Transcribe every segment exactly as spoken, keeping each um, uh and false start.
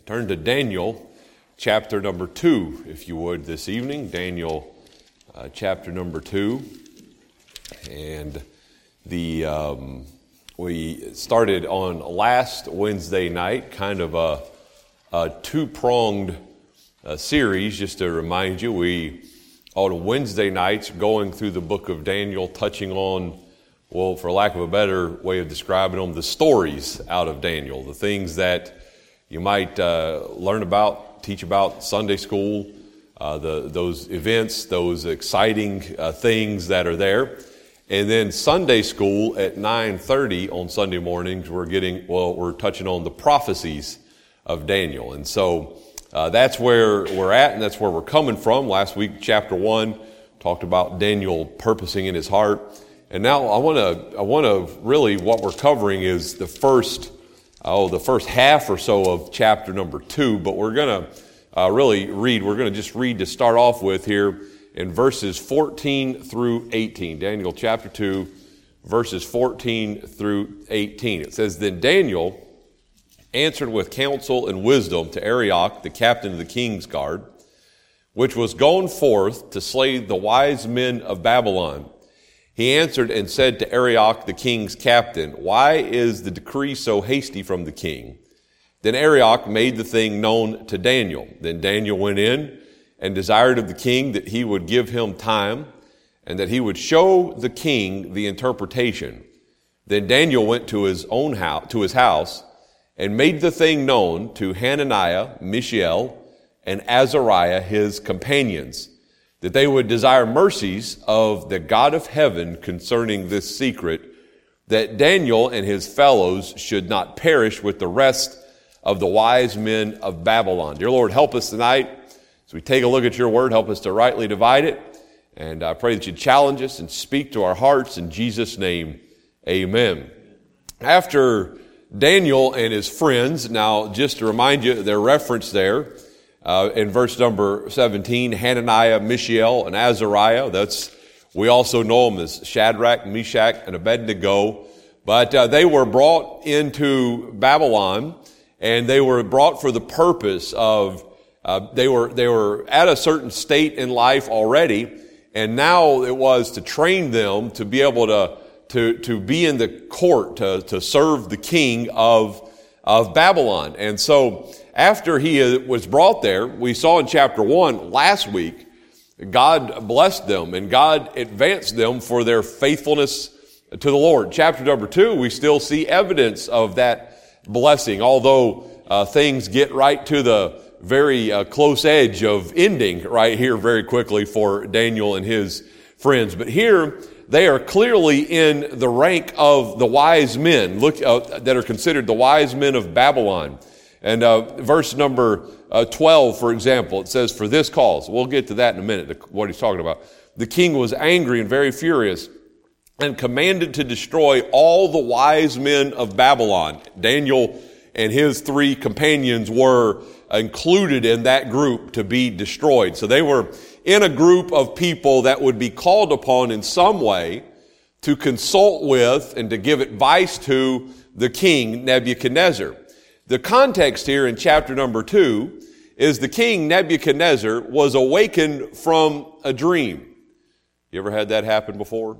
Turn to Daniel chapter number two, if you would, this evening. Daniel uh, chapter number two. And the um, we started on last Wednesday night, kind of a, a two-pronged uh, series, just to remind you. We, on Wednesday nights, going through the book of Daniel, touching on, well, for lack of a better way of describing them, the stories out of Daniel, the things that you might uh, learn about, teach about Sunday school, uh, the those events, those exciting uh, things that are there. And then Sunday school at nine thirty on Sunday mornings, we're getting, well, we're touching on the prophecies of Daniel. And so uh, that's where we're at, and that's where we're coming from. Last week, chapter one, talked about Daniel purposing in his heart. And now I want to, I want to really, what we're covering is the first Oh, the first half or so of chapter number two, but we're going to uh, really read, we're going to just read to start off with here in verses fourteen through eighteen. Daniel chapter two, verses fourteen through eighteen. It says, Then Daniel answered with counsel and wisdom to Arioch, the captain of the king's guard, which was gone forth to slay the wise men of Babylon. He answered and said to Arioch, the king's captain, Why is the decree so hasty from the king? Then Arioch made the thing known to Daniel. Then Daniel went in and desired of the king that he would give him time and that he would show the king the interpretation. Then Daniel went to his own house, to his house and made the thing known to Hananiah, Mishael, and Azariah, his companions, that they would desire mercies of the God of heaven concerning this secret, that Daniel and his fellows should not perish with the rest of the wise men of Babylon. Dear Lord, help us tonight as we take a look at your word. Help us to rightly divide it. And I pray that you challenge us and speak to our hearts. In Jesus' name, amen. After Daniel and his friends, now just to remind you, their reference there, Uh, in verse number seventeen, Hananiah, Mishael, and Azariah. That's, we also know them as Shadrach, Meshach, and Abednego. But uh, they were brought into Babylon, and they were brought for the purpose of, uh, they were, they were at a certain state in life already, and now it was to train them to be able to, to, to be in the court, to, to serve the king of, of Babylon. And so, after he was brought there, we saw in chapter one last week, God blessed them and God advanced them for their faithfulness to the Lord. Chapter number two, we still see evidence of that blessing, although uh, things get right to the very uh, close edge of ending right here very quickly for Daniel and his friends. But here, they are clearly in the rank of the wise men, look uh, that are considered the wise men of Babylon. And uh, verse number uh, twelve, for example, it says, For this cause, we'll get to that in a minute, what he's talking about. The king was angry and very furious and commanded to destroy all the wise men of Babylon. Daniel and his three companions were included in that group to be destroyed. So they were in a group of people that would be called upon in some way to consult with and to give advice to the king Nebuchadnezzar. The context here in chapter number two is the king Nebuchadnezzar was awakened from a dream. You ever had that happen before?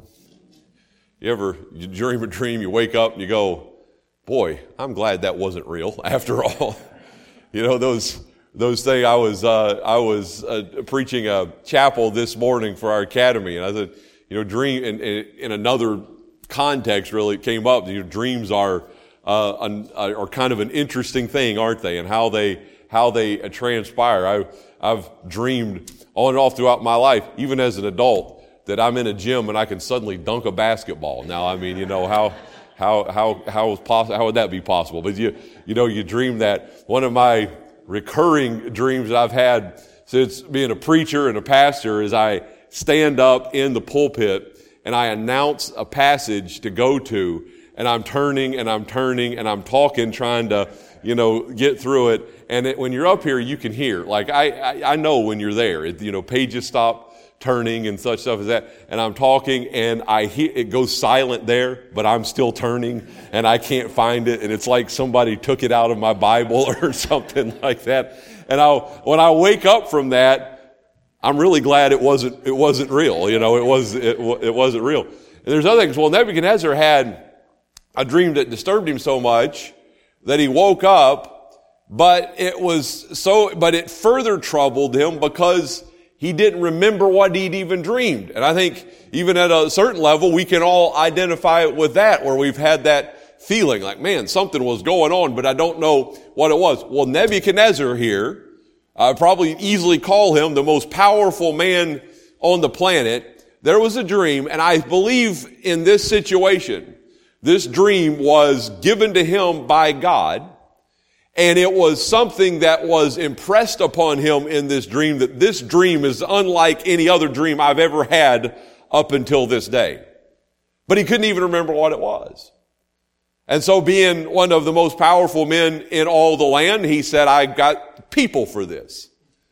You ever you dream a dream, you wake up and you go, boy, I'm glad that wasn't real after all. You know, those those things, I was uh, I was uh, preaching a chapel this morning for our academy, and I said, you know, dream in, in, in another context really came up. You know, dreams are Uh, an, uh, are kind of an interesting thing, aren't they? And how they how they uh, transpire. I, I've dreamed on and off throughout my life, even as an adult, that I'm in a gym and I can suddenly dunk a basketball. Now, I mean, you know, how how how how is poss- how would that be possible? But you you know, you dream that. One of my recurring dreams that I've had since being a preacher and a pastor is I stand up in the pulpit and I announce a passage to go to. And I'm turning and I'm turning and I'm talking, trying to, you know, get through it. And it, when you're up here, you can hear. Like, I, I, I know when you're there. It, you know, pages stop turning and such stuff as that. And I'm talking and I hear it goes silent there, but I'm still turning and I can't find it. And it's like somebody took it out of my Bible or something like that. And I, when I wake up from that, I'm really glad it wasn't, it wasn't real. You know, it was, it, it wasn't real. And there's other things. Well, Nebuchadnezzar had a dream that disturbed him so much that he woke up, but it was so, but it further troubled him because he didn't remember what he'd even dreamed. And I think even at a certain level, we can all identify it with that, where we've had that feeling like, man, something was going on, but I don't know what it was. Well, Nebuchadnezzar here, I probably easily call him the most powerful man on the planet. There was a dream, and I believe in this situation, this dream was given to him by God, and it was something that was impressed upon him in this dream, that this dream is unlike any other dream I've ever had up until this day. But he couldn't even remember what it was. And so being one of the most powerful men in all the land, he said, I got people for this.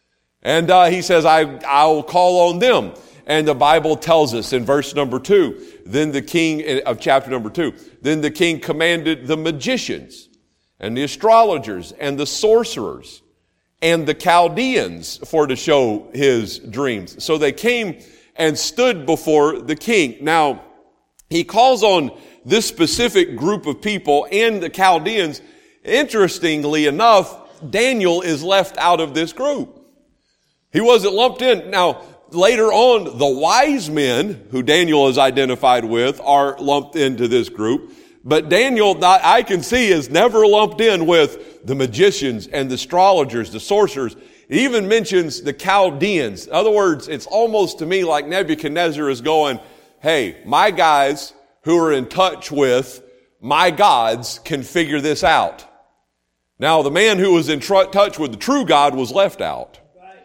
And uh, he says, I, I'll call on them. And the Bible tells us in verse number two, then the king of chapter number two, then the king commanded the magicians and the astrologers and the sorcerers and the Chaldeans for to show his dreams. So they came and stood before the king. Now, he calls on this specific group of people and the Chaldeans. Interestingly enough, Daniel is left out of this group. He wasn't lumped in. Now, later on, the wise men, who Daniel is identified with, are lumped into this group. But Daniel, not, I can see, is never lumped in with the magicians and the astrologers, the sorcerers. It even mentions the Chaldeans. In other words, it's almost to me like Nebuchadnezzar is going, hey, my guys who are in touch with my gods can figure this out. Now, the man who was in tr- touch with the true God was left out.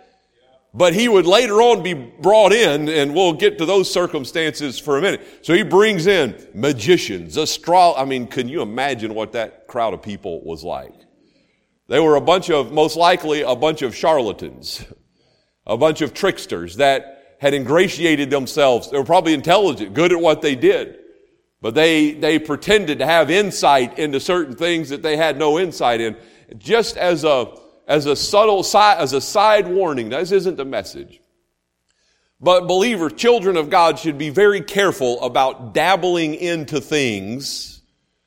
But he would later on be brought in, and we'll get to those circumstances for a minute. So he brings in magicians, astro. I mean, can you imagine what that crowd of people was like? They were a bunch of, most likely, a bunch of charlatans, a bunch of tricksters that had ingratiated themselves. They were probably intelligent, good at what they did. But they, they pretended to have insight into certain things that they had no insight in. Just as a, as a subtle side, as a side warning, this isn't the message. But believers, children of God, should be very careful about dabbling into things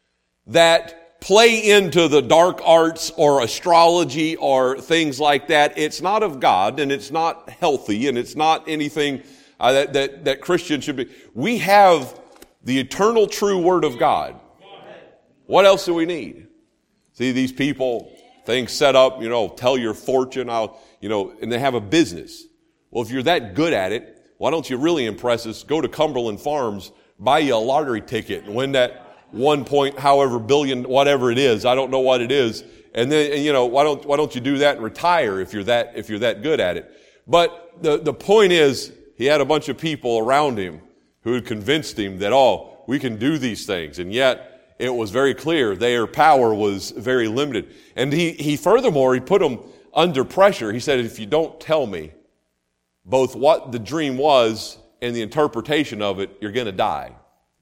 that play into the dark arts or astrology or things like that. It's not of God, and it's not healthy, and it's not anything uh, that, that, that Christians should be. We have the eternal true Word of God. What else do we need? See, these people, things set up, you know, tell your fortune, I'll, you know, and they have a business. Well, if you're that good at it, why don't you really impress us? Go to Cumberland Farms, buy you a lottery ticket, and win that one point, however billion, whatever it is. I don't know what it is. And then, you know, why don't, why don't you do that and retire if you're that, if you're that good at it? But the, the point is, he had a bunch of people around him who had convinced him that, oh, we can do these things. And yet, it was very clear their power was very limited. And he, he furthermore, he put them under pressure. He said, if you don't tell me both what the dream was and the interpretation of it, you're going to die.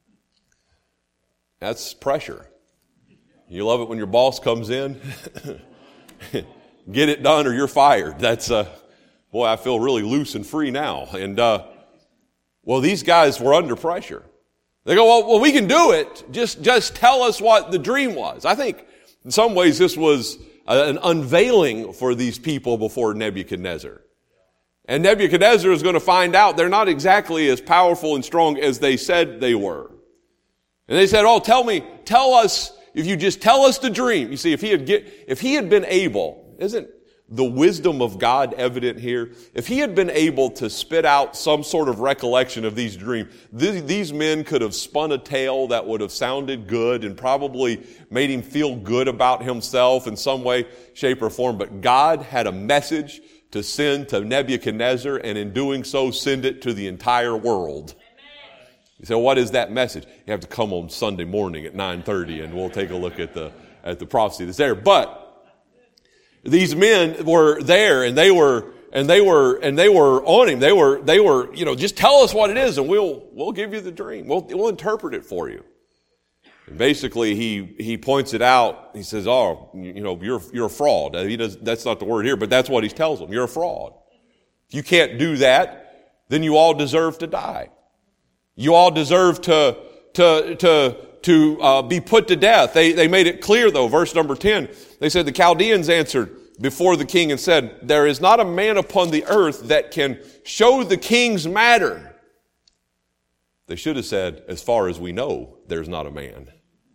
That's pressure. You love it when your boss comes in. Get it done or you're fired. That's, uh, boy, I feel really loose and free now. And, uh, well, these guys were under pressure. They go, well, well, we can do it. Just, just tell us what the dream was. I think in some ways this was an unveiling for these people before Nebuchadnezzar. And Nebuchadnezzar is going to find out they're not exactly as powerful and strong as they said they were. And they said, oh, tell me, tell us, if you just tell us the dream. You see, if he had get, if he had been able, isn't the wisdom of God evident here? If he had been able to spit out some sort of recollection of these dreams, th- these men could have spun a tale that would have sounded good and probably made him feel good about himself in some way, shape, or form. But God had a message to send to Nebuchadnezzar, and in doing so, send it to the entire world. You say, well, what is that message? You have to come on Sunday morning at nine thirty, and we'll take a look at the at the prophecy that's there. But these men were there, and they were and they were, and they were on him. They were, they were, you know, just tell us what it is and we'll, we'll give you the dream. We'll, we'll interpret it for you. And basically he, he points it out. He says, oh, you know, you're, you're a fraud. He does, that's not the word here, but that's what he tells them. You're a fraud. If you can't do that, then you all deserve to die. You all deserve to, to, to, to, uh, be put to death. They, they made it clear though, verse number ten, they said, the Chaldeans answered before the king and said, there is not a man upon the earth that can show the king's matter. They should have said, as far as we know, there's not a man.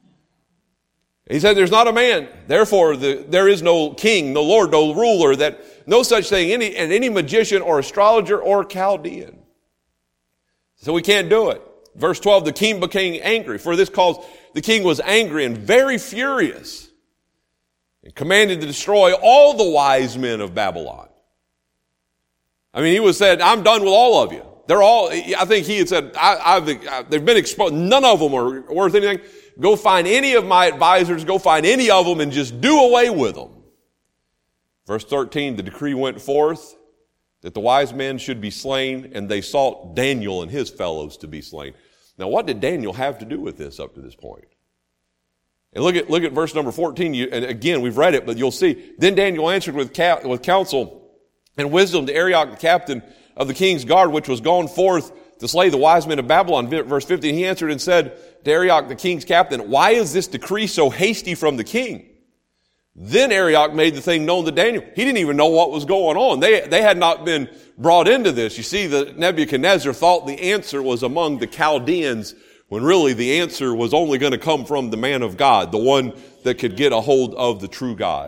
He said, there's not a man. Therefore, the, there is no king, no lord, no ruler, that no such thing, any, and any magician or astrologer or Chaldean. So we can't do it. Verse twelve, the king became angry. For this cause, the king was angry and very furious and commanded to destroy all the wise men of Babylon. I mean, he was said, I'm done with all of you. They're all, I think he had said, I, I've, they've been exposed. None of them are worth anything. Go find any of my advisors, go find any of them and just do away with them. Verse thirteen, the decree went forth that the wise men should be slain, and they sought Daniel and his fellows to be slain. Now, what did Daniel have to do with this up to this point? And look at, look at verse number fourteen. You, and again, we've read it, but you'll see. Then Daniel answered with, ca- with counsel and wisdom to Arioch, the captain of the king's guard, which was gone forth to slay the wise men of Babylon. Verse fifteen, he answered and said to Arioch, the king's captain, why is this decree so hasty from the king? Then Arioch made the thing known to Daniel. He didn't even know what was going on. They, they had not been brought into this. You see, the Nebuchadnezzar thought the answer was among the Chaldeans, when really the answer was only going to come from the man of God, the one that could get a hold of the true God.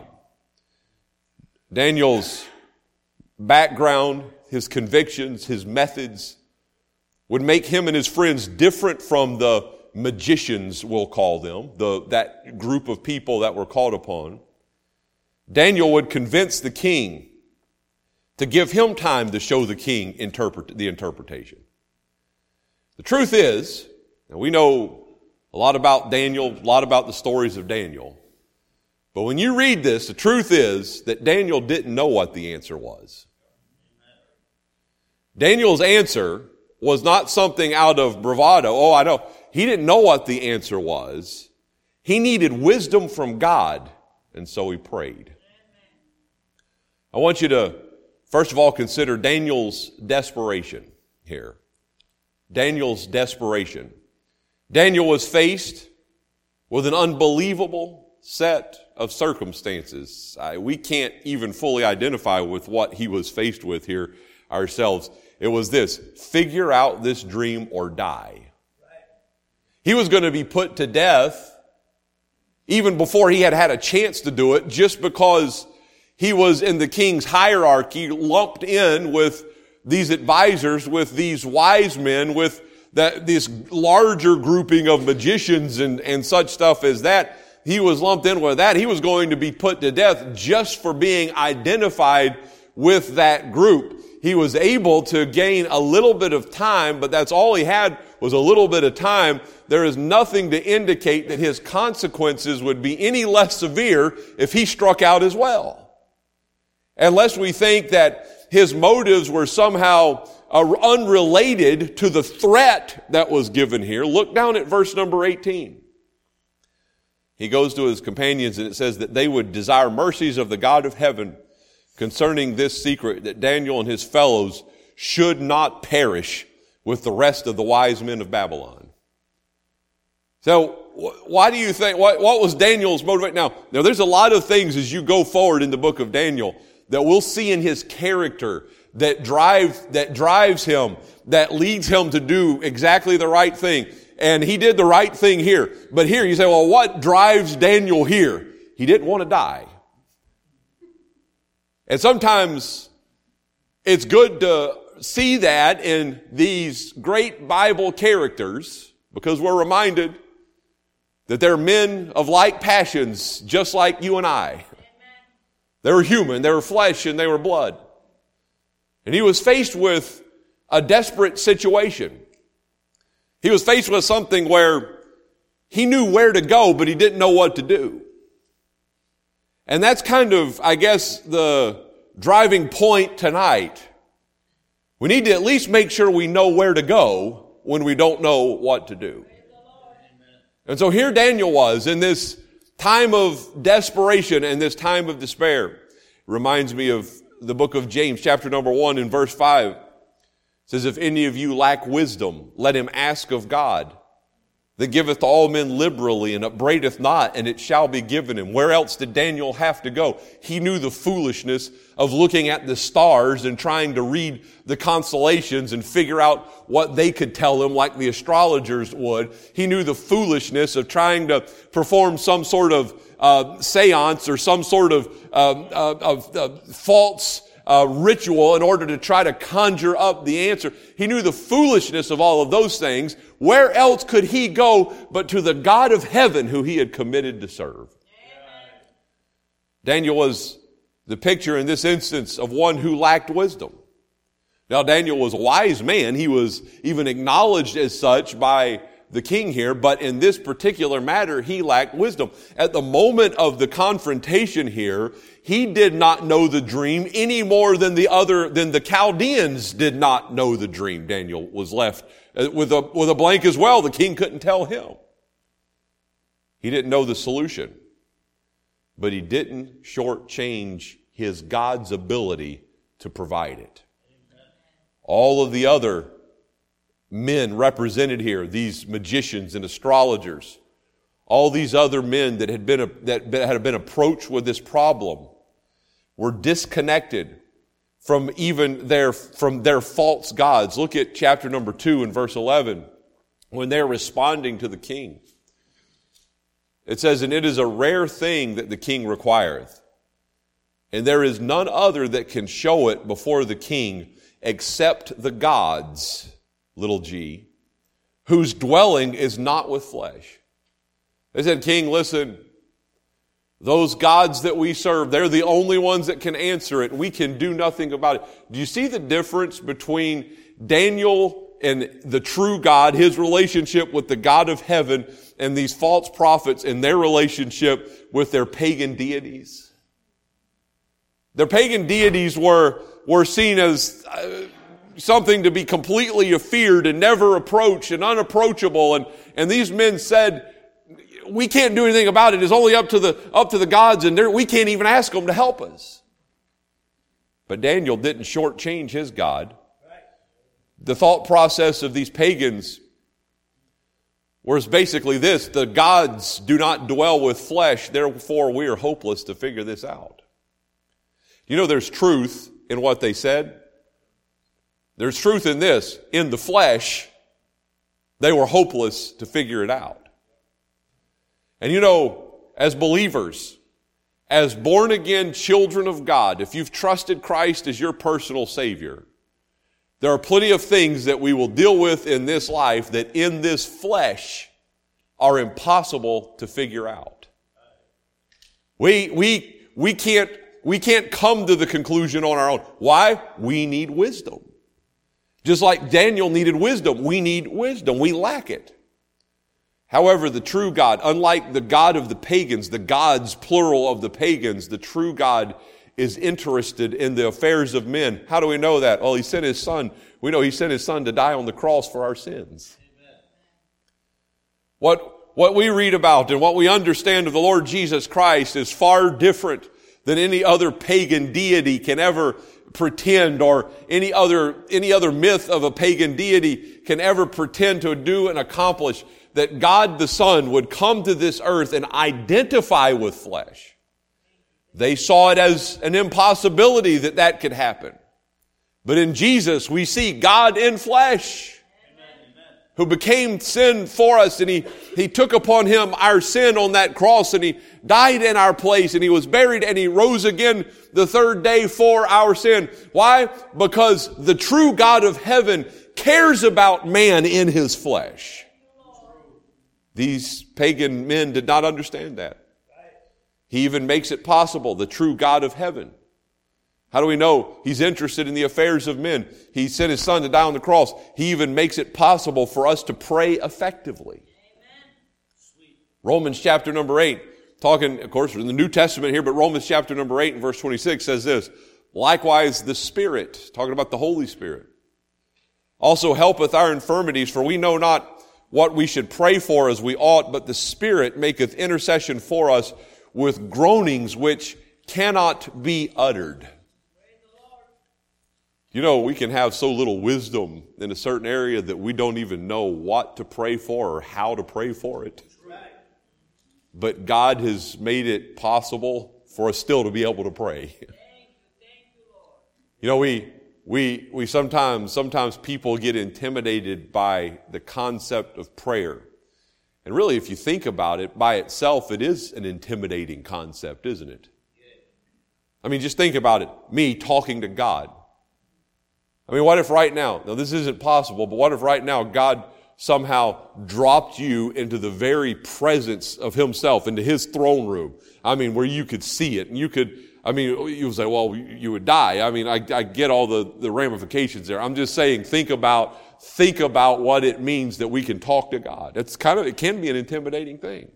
Daniel's background, his convictions, his methods would make him and his friends different from the magicians, we'll call them, the, that group of people that were called upon. Daniel would convince the king to give him time to show the king interpret, the interpretation. The truth is, and we know a lot about Daniel, a lot about the stories of Daniel, but when you read this, the truth is that Daniel didn't know what the answer was. Daniel's answer was not something out of bravado. Oh, I know. He didn't know what the answer was. He needed wisdom from God, and so he prayed. I want you to, first of all, consider Daniel's desperation here. Daniel's desperation. Daniel was faced with an unbelievable set of circumstances. I, we can't even fully identify with what he was faced with here ourselves. It was this: figure out this dream or die. He was going to be put to death even before he had had a chance to do it, just because he was in the king's hierarchy, lumped in with these advisors, with these wise men, with that, this larger grouping of magicians and, and such stuff as that. He was lumped in with that. He was going to be put to death just for being identified with that group. He was able to gain a little bit of time, but that's all he had was a little bit of time. There is nothing to indicate that his consequences would be any less severe if he struck out as well. Unless we think that his motives were somehow unrelated to the threat that was given here. Look down at verse number eighteen. He goes to his companions and it says that they would desire mercies of the God of heaven concerning this secret, that Daniel and his fellows should not perish with the rest of the wise men of Babylon. So why do you think, what, what was Daniel's motivation? Now, now, there's a lot of things as you go forward in the book of Daniel that we'll see in his character that drive, that drives him, that leads him to do exactly the right thing. And he did the right thing here. But here you say, well, what drives Daniel here? He didn't want to die. And sometimes it's good to see that in these great Bible characters, because we're reminded that they're men of like passions, just like you and I. They were human, they were flesh, and they were blood. And he was faced with a desperate situation. He was faced with something where he knew where to go, but he didn't know what to do. And that's kind of, I guess, the driving point tonight. We need to at least make sure we know where to go when we don't know what to do. And so here Daniel was in this time of desperation and this time of despair. It reminds me of the book of James, chapter number one and verse five. It says, if any of you lack wisdom, let him ask of God, that giveth to all men liberally and upbraideth not, and it shall be given him. Where else did Daniel have to go? He knew the foolishness of looking at the stars and trying to read the constellations and figure out what they could tell him like the astrologers would. He knew the foolishness of trying to perform some sort of uh, seance or some sort of, uh, uh, of uh, false Uh, ritual in order to try to conjure up the answer. He knew the foolishness of all of those things. Where else could he go but to the God of heaven who he had committed to serve? Amen. Daniel was the picture in this instance of one who lacked wisdom. Now Daniel was a wise man. He was even acknowledged as such by the king here, but in this particular matter, he lacked wisdom. At the moment of the confrontation here, he did not know the dream any more than the other, than the Chaldeans did not know the dream. Daniel was left with a, with a blank as well. The king couldn't tell him. He didn't know the solution, but he didn't shortchange his God's ability to provide it. All of the other men represented here, these magicians and astrologers, all these other men that had been that had been approached with this problem, were disconnected from even their from their false gods. Look at chapter number two and verse eleven, when they're responding to the king. It says, "And it is a rare thing that the king requireth, and there is none other that can show it before the king except the gods, little g, whose dwelling is not with flesh." They said, "King, listen, those gods that we serve, they're the only ones that can answer it. We can do nothing about it." Do you see the difference between Daniel and the true God, his relationship with the God of heaven, and these false prophets and their relationship with their pagan deities? Their pagan deities were, were seen as uh, something to be completely feared and never approached and unapproachable. And, and these men said, we can't do anything about it. It's only up to the, up to the gods, and we can't even ask them to help us. But Daniel didn't shortchange his God. The thought process of these pagans was basically this: the gods do not dwell with flesh, therefore we are hopeless to figure this out. You know, there's truth in what they said. There's truth in this. In the flesh, they were hopeless to figure it out. And you know, as believers, as born-again children of God, if you've trusted Christ as your personal Savior, there are plenty of things that we will deal with in this life that in this flesh are impossible to figure out. We, we, we can't, we can't come to the conclusion on our own. Why? We need wisdom. Just like Daniel needed wisdom, we need wisdom. We lack it. However, the true God, unlike the God of the pagans, the gods, plural, of the pagans, the true God is interested in the affairs of men. How do we know that? Well, he sent his son. We know he sent his son to die on the cross for our sins. Amen. What, what we read about and what we understand of the Lord Jesus Christ is far different than any other pagan deity can ever pretend, or any other, any other myth of a pagan deity can ever pretend to do and accomplish. That God the Son would come to this earth and identify with flesh. They saw it as an impossibility that that could happen. But in Jesus, we see God in flesh, Amen. Who became sin for us, and he, he took upon him our sin on that cross, and he died in our place, and he was buried, and he rose again the third day for our sin. Why? Because the true God of heaven cares about man in his flesh. These pagan men did not understand that. He even makes it possible, the true God of heaven. How do we know he's interested in the affairs of men? He sent his son to die on the cross. He even makes it possible for us to pray effectively. Amen. Romans chapter number eight, talking, of course, in the New Testament here, but Romans chapter number eight and verse twenty-six says this: Likewise, the Spirit, talking about the Holy Spirit, also helpeth our infirmities, for we know not what we should pray for as we ought, but the Spirit maketh intercession for us with groanings which cannot be uttered. You know, we can have so little wisdom in a certain area that we don't even know what to pray for or how to pray for it. But God has made it possible for us still to be able to pray. You know, we we we sometimes sometimes people get intimidated by the concept of prayer. And really, if you think about it, by itself, it is an intimidating concept, isn't it? I mean, just think about it. Me talking to God. I mean, what if right now, now this isn't possible, but what if right now God somehow dropped you into the very presence of Himself, into His throne room? I mean, where you could see it and you could, I mean, you would say, well, you would die. I mean, I, I get all the, the ramifications there. I'm just saying, think about, think about what it means that we can talk to God. It's kind of, it can be an intimidating thing.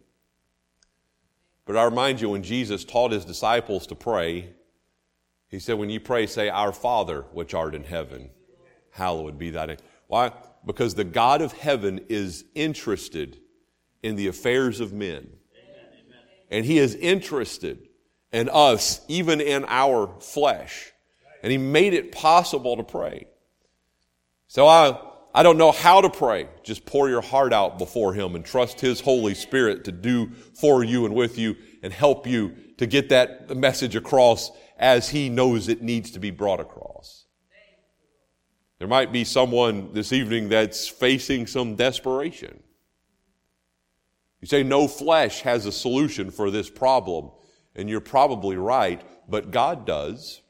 But I remind you, when Jesus taught His disciples to pray, He said, when you pray, say, Our Father, which art in heaven, hallowed be thy name. Why? Because the God of heaven is interested in the affairs of men. And He is interested in us, even in our flesh. And He made it possible to pray. So I, I don't know how to pray. Just pour your heart out before Him and trust His Holy Spirit to do for you and with you and help you to get that message across as He knows it needs to be brought across. There might be someone this evening that's facing some desperation. You say, no flesh has a solution for this problem, and you're probably right, but God does.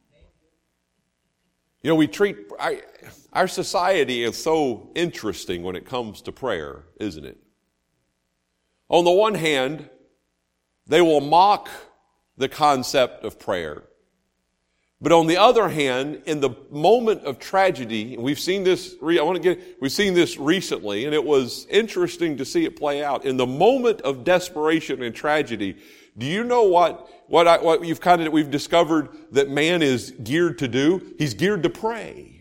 You know, we treat, I, our society is so interesting when it comes to prayer, isn't it? On the one hand, they will mock the concept of prayer. But on the other hand, in the moment of tragedy, and we've seen this, I want to get, we've seen this recently, and it was interesting to see it play out. In the moment of desperation and tragedy, do you know what, what, I, what you've kind of, we've discovered that man is geared to do? He's geared to pray.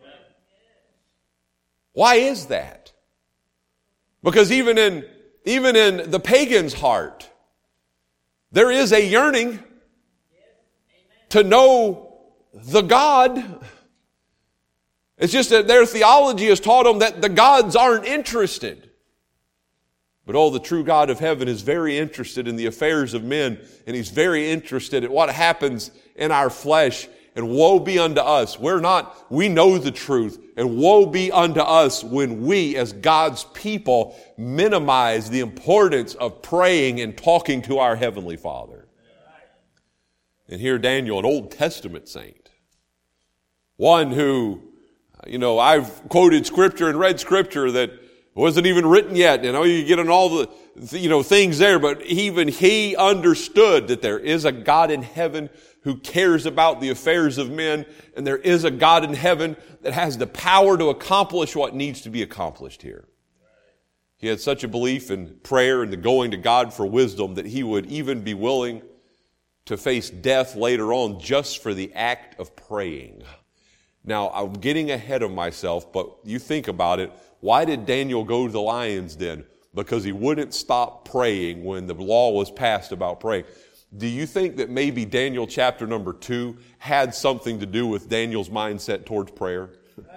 Why is that? Because even in, even in the pagan's heart, there is a yearning to know the God. It's just that their theology has taught them that the gods aren't interested. But oh, the true God of heaven is very interested in the affairs of men, and He's very interested in what happens in our flesh. And woe be unto us. We're not, we know the truth. And woe be unto us when we, as God's people, minimize the importance of praying and talking to our Heavenly Father. And here Daniel, an Old Testament saint, one who, you know, I've quoted Scripture and read Scripture that wasn't even written yet. You know, you get on all the, you know, things there, but even he understood that there is a God in heaven who cares about the affairs of men, and there is a God in heaven that has the power to accomplish what needs to be accomplished here. He had such a belief in prayer and the going to God for wisdom that he would even be willing to face death later on just for the act of praying. Now, I'm getting ahead of myself, but you think about it. Why did Daniel go to the lion's den? Because he wouldn't stop praying when the law was passed about praying. Do you think that maybe Daniel chapter number two had something to do with Daniel's mindset towards prayer?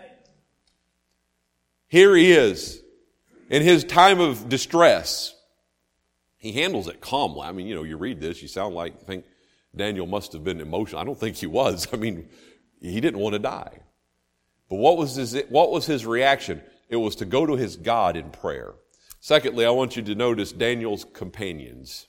Here he is in his time of distress. He handles it calmly. I mean, you know, you read this, you sound like, think Daniel must have been emotional. I don't think he was. I mean, he didn't want to die. But what was his, what was his reaction? It was to go to his God in prayer. Secondly, I want you to notice Daniel's companions.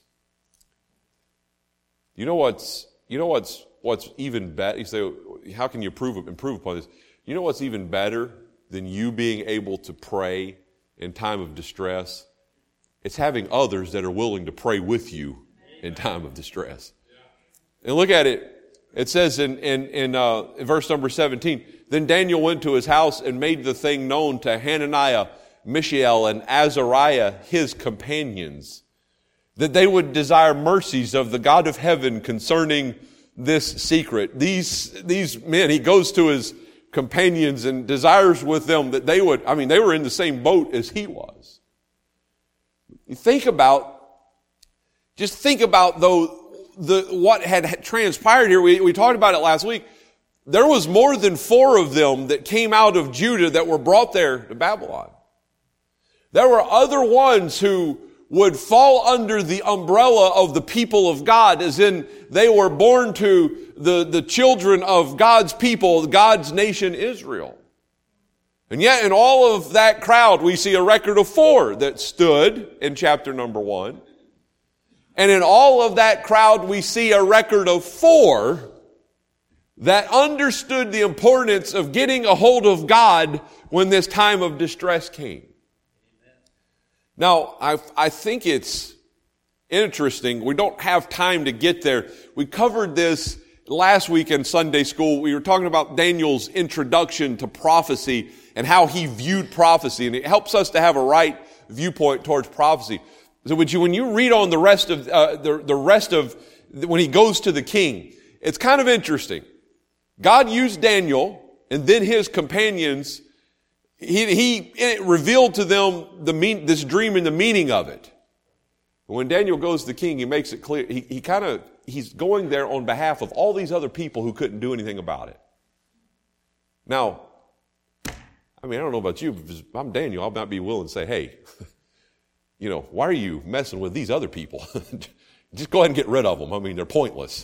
You know what's, you know what's, what's even better? You say, how can you improve, improve upon this? You know what's even better than you being able to pray in time of distress? It's having others that are willing to pray with you in time of distress. And look at it. It says in, in, in, uh, in verse number seventeen, then Daniel went to his house and made the thing known to Hananiah, Mishael, and Azariah, his companions, that they would desire mercies of the God of heaven concerning this secret. These, these men, he goes to his companions and desires with them that they would, I mean, they were in the same boat as he was. You think about, just think about though, the, what had transpired here. We, we talked about it last week. There was more than four of them that came out of Judah that were brought there to Babylon. There were other ones who would fall under the umbrella of the people of God, as in they were born to the, the children of God's people, God's nation Israel. And yet in all of that crowd, we see a record of four that stood in chapter number one. And in all of that crowd, we see a record of four that understood the importance of getting a hold of God when this time of distress came. Now, I, I think it's interesting. We don't have time to get there. We covered this last week in Sunday school. We were talking about Daniel's introduction to prophecy and how he viewed prophecy. And it helps us to have a right viewpoint towards prophecy. So when you, when you read on the rest of, uh, the, the rest of, when he goes to the king, it's kind of interesting. God used Daniel and then his companions. He, he revealed to them the mean, this dream and the meaning of it. When Daniel goes to the king, he makes it clear. He, he kind of, he's going there on behalf of all these other people who couldn't do anything about it. Now, I mean, I don't know about you, but if I'm Daniel, I might be willing to say, hey, you know, why are you messing with these other people? Just go ahead and get rid of them. I mean, they're pointless.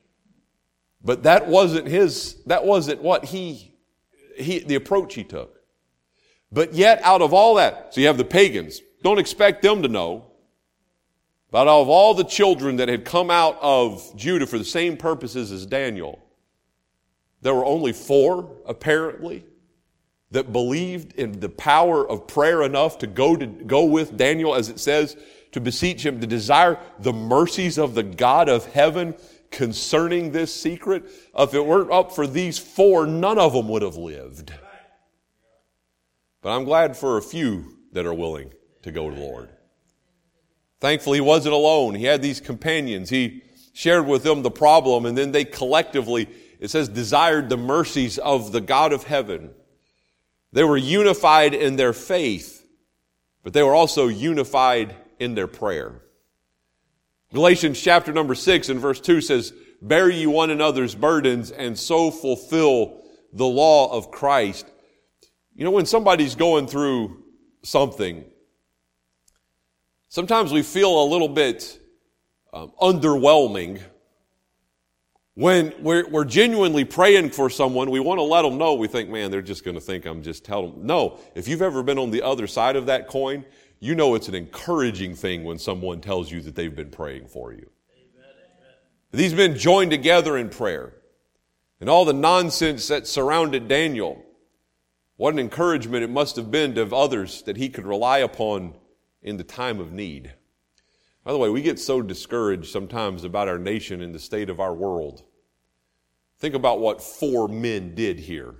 But that wasn't his, that wasn't what he, he, the approach he took. But yet, out of all that, so you have the pagans. Don't expect them to know. But out of all the children that had come out of Judah for the same purposes as Daniel, there were only four, apparently, that believed in the power of prayer enough to go to go with Daniel, as it says, to beseech him, to desire the mercies of the God of heaven concerning this secret. If it weren't up for these four, none of them would have lived. But I'm glad for a few that are willing to go to the Lord. Thankfully, he wasn't alone. He had these companions. He shared with them the problem, and then they collectively, it says, desired the mercies of the God of heaven. They were unified in their faith, but they were also unified in their prayer. Galatians chapter number six and verse two says, bear ye one another's burdens and so fulfill the law of Christ. You know, when somebody's going through something, sometimes we feel a little bit um, underwhelming. When we're, we're genuinely praying for someone, we want to let them know. We think, man, they're just going to think I'm just telling them. No, if you've ever been on the other side of that coin, you know it's an encouraging thing when someone tells you that they've been praying for you. Amen, amen. These men joined together in prayer. And all the nonsense that surrounded Daniel, what an encouragement it must have been to others that he could rely upon in the time of need. By the way, we get so discouraged sometimes about our nation and the state of our world. Think about what four men did here.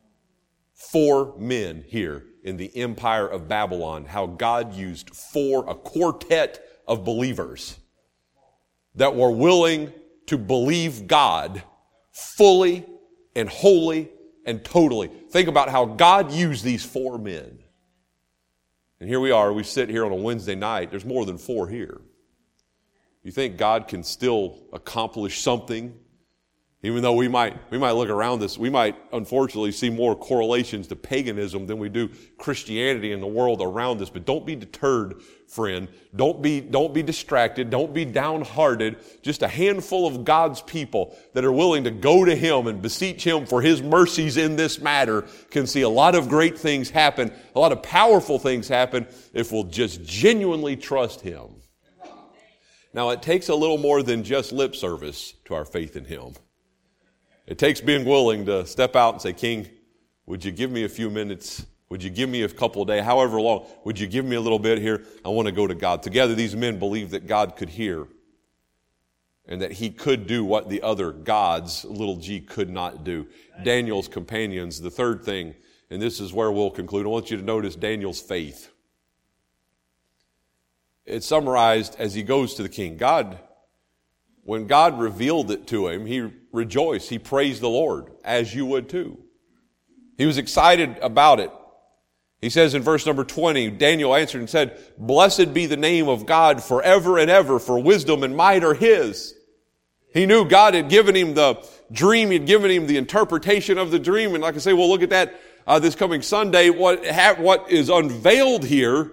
Four men here in the empire of Babylon, how God used four, a quartet of believers that were willing to believe God fully and wholly and totally. Think about how God used these four men. And here we are, we sit here on a Wednesday night. There's more than four here. You think God can still accomplish something? Even though we might we might look around this, we might unfortunately see more correlations to paganism than we do Christianity in the world around us. But don't be deterred, friend. Don't be don't be distracted. Don't be downhearted. Just a handful of God's people that are willing to go to Him and beseech Him for His mercies in this matter can see a lot of great things happen, a lot of powerful things happen if we'll just genuinely trust Him. Now, it takes a little more than just lip service to our faith in Him. It takes being willing to step out and say, King, would you give me a few minutes? Would you give me a couple of days, however long? Would you give me a little bit here? I want to go to God. Together, these men believed that God could hear and that He could do what the other gods, little g, could not do. Daniel's companions, the third thing, and this is where we'll conclude. I want you to notice Daniel's faith. It's summarized as he goes to the king. God, when God revealed it to him, he rejoiced. He praised the Lord, as you would too. He was excited about it. He says in verse number twenty, Daniel answered and said, "Blessed be the name of God forever and ever, for wisdom and might are his." He knew God had given him the dream. He'd given him the interpretation of the dream. And like I say, we'll look at that uh, this coming Sunday. What, ha- what is unveiled here,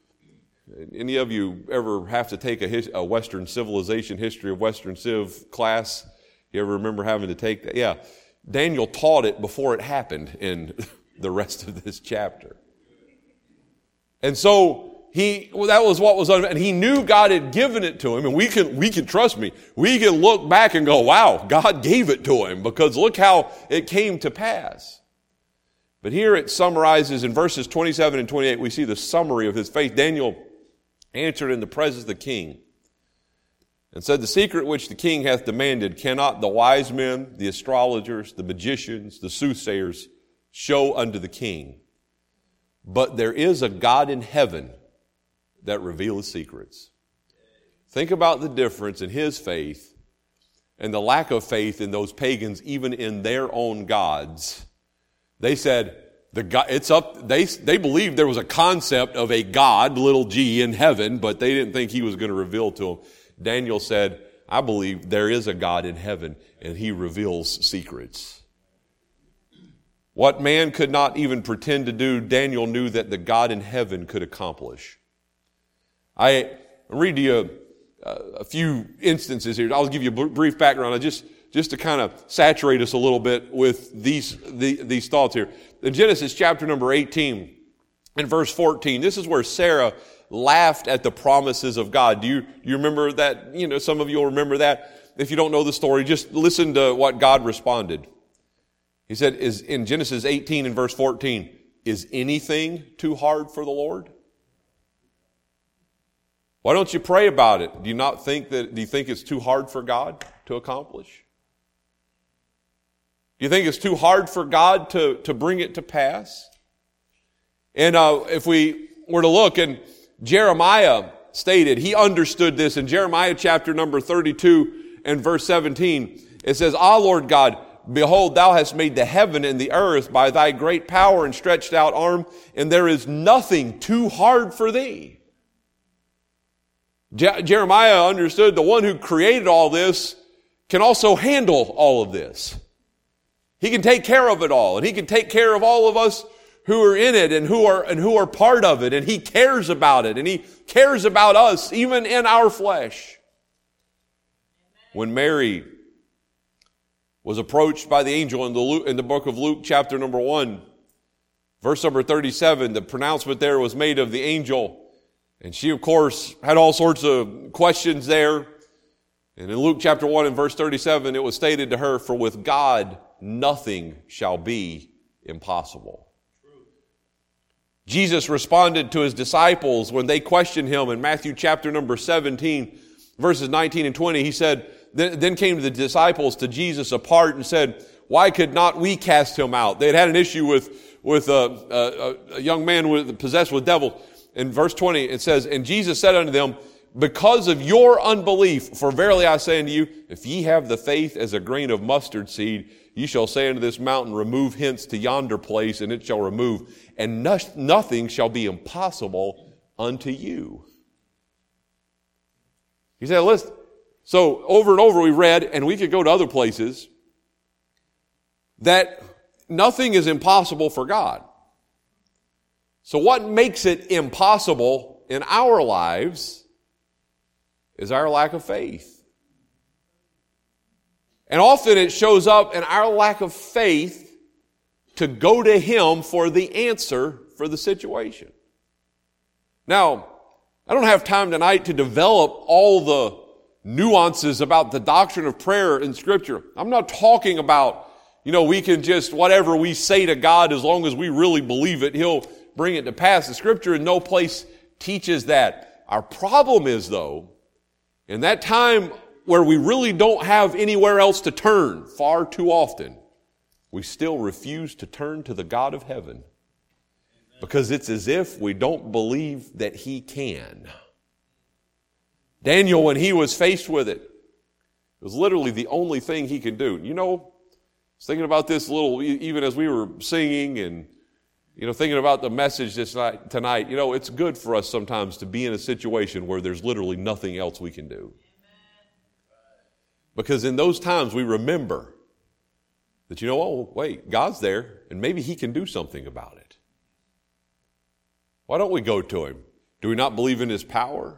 any of you ever have to take a, his, a Western civilization, history of Western Civ class? You ever remember having to take that? Yeah. Daniel taught it before it happened in the rest of this chapter. And so he, well, that was what was, un- and he knew God had given it to him. And we can, we can trust me. We can look back and go, wow, God gave it to him, because look how it came to pass. But here it summarizes in verses twenty-seven and twenty-eight, we see the summary of his faith. Daniel answered in the presence of the king and said, "The secret which the king hath demanded cannot the wise men, the astrologers, the magicians, the soothsayers show unto the king. But there is a God in heaven that revealeth secrets." Think about the difference in his faith and the lack of faith in those pagans, even in their own gods. They said, the God, it's up, they, they believed there was a concept of a God, little g, in heaven, but they didn't think he was going to reveal to them. Daniel said, I believe there is a God in heaven, and he reveals secrets. What man could not even pretend to do, Daniel knew that the God in heaven could accomplish. I read to you a, a few instances here. I'll give you a brief background, just, just to kind of saturate us a little bit with these, the, these thoughts here. In Genesis chapter number eighteen and verse fourteen, this is where Sarah laughed at the promises of God. Do you, you remember that? You know, some of you will remember that. If you don't know the story, just listen to what God responded. He said, is in Genesis eighteen and verse fourteen, "Is anything too hard for the Lord?" Why don't you pray about it? Do you not think that, do you think it's too hard for God to accomplish? Do you think it's too hard for God to, to bring it to pass? And uh, if we were to look, and Jeremiah stated, he understood this in Jeremiah chapter number thirty-two and verse seventeen. It says, "Ah, Lord God, behold, thou hast made the heaven and the earth by thy great power and stretched out arm, and there is nothing too hard for thee." Je- Jeremiah understood the one who created all this can also handle all of this. He can take care of it all, and he can take care of all of us who are in it and who are, and who are part of it, and he cares about it, and he cares about us, even in our flesh. When Mary was approached by the angel in the, Luke, in the book of Luke, chapter number one, verse number thirty-seven, the pronouncement there was made of the angel. And she, of course, had all sorts of questions there. And in Luke chapter one and verse thirty-seven, it was stated to her, "For with God nothing shall be impossible." True. Jesus responded to his disciples when they questioned him in Matthew chapter number seventeen, verses nineteen and twenty. He said, Then came the disciples to Jesus apart and said, "Why could not we cast him out?" They had had an issue with, with a, a, a young man with, possessed with devil. In verse twenty, it says, "And Jesus said unto them, Because of your unbelief, for verily I say unto you, if ye have the faith as a grain of mustard seed, ye shall say unto this mountain, Remove hence to yonder place, and it shall remove, and no, nothing shall be impossible unto you." He said, listen, so over and over we read, and we could go to other places, that nothing is impossible for God. So what makes it impossible in our lives is our lack of faith. And often it shows up in our lack of faith to go to Him for the answer for the situation. Now, I don't have time tonight to develop all the nuances about the doctrine of prayer in Scripture. I'm not talking about, you know, we can just, whatever we say to God, as long as we really believe it, He'll bring it to pass. The Scripture in no place teaches that. Our problem is, though, in that time where we really don't have anywhere else to turn, far too often, we still refuse to turn to the God of heaven. Because it's as if we don't believe that He can. Daniel, when he was faced with it, It was literally the only thing he could do. You know, I was thinking about this a little, even as we were singing and, you know, thinking about the message this night, tonight. You know, it's good for us sometimes to be in a situation where there's literally nothing else we can do. Because in those times we remember that, you know, oh, wait, God's there, and maybe he can do something about it. Why don't we go to him? Do we not believe in his power?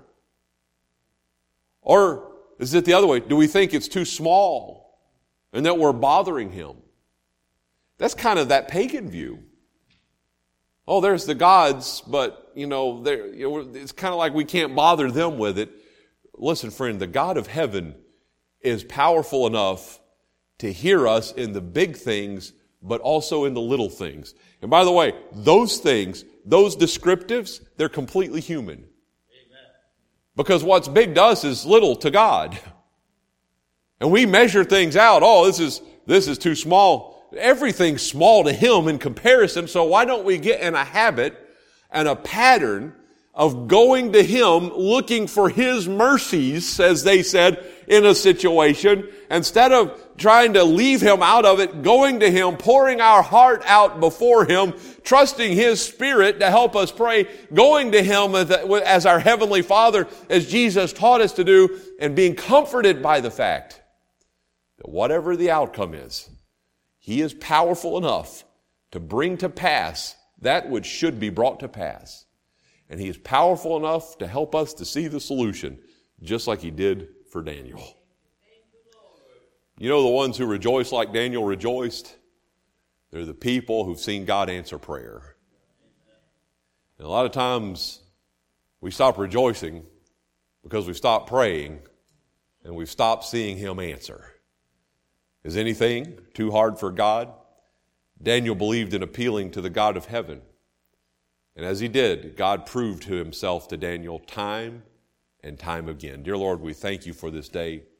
Or is it the other way? Do we think it's too small and that we're bothering him? That's kind of that pagan view. Oh, there's the gods, but, you know, you know it's kind of like we can't bother them with it. Listen, friend, the God of heaven is powerful enough to hear us in the big things, but also in the little things. And by the way, those things, those descriptives, they're completely human. Amen. Because what's big to us is little to God. And we measure things out. Oh, this is, this is too small. Everything's small to him in comparison. So why don't we get in a habit and a pattern of going to him, looking for his mercies, as they said, in a situation, instead of trying to leave him out of it, going to him, pouring our heart out before him, trusting his Spirit to help us pray, going to him as our Heavenly Father, as Jesus taught us to do, and being comforted by the fact that whatever the outcome is, he is powerful enough to bring to pass that which should be brought to pass. And he is powerful enough to help us to see the solution, just like he did for Daniel. You know the ones who rejoice like Daniel rejoiced? They're the people who've seen God answer prayer. And a lot of times we stop rejoicing because we stop praying and we've stopped seeing him answer. Is anything too hard for God? Daniel believed in appealing to the God of heaven. And as he did, God proved to himself to Daniel time and time again. Dear Lord, we thank you for this day.